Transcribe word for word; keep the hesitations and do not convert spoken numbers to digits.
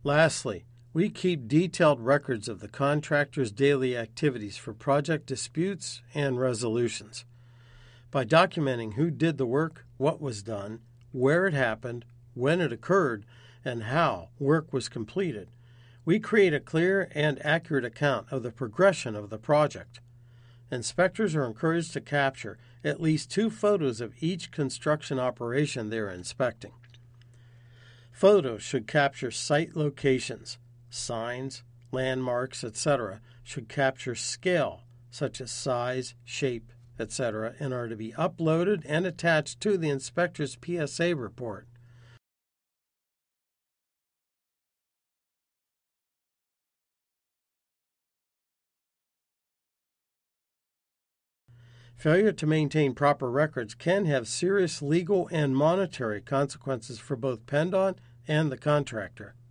Lastly, we keep detailed records of the contractor's daily activities for project disputes and resolutions. By documenting who did the work, what was done, where it happened, when it occurred, and how work was completed, we create a clear and accurate account of the progression of the project. Inspectors are encouraged to capture at least two photos of each construction operation they are inspecting. Photos should capture site locations, signs, landmarks, et cetera, should capture scale, such as size, shape, et cetera, and are to be uploaded and attached to the inspector's P S A report. Failure to maintain proper records can have serious legal and monetary consequences for both PennDOT and the contractor.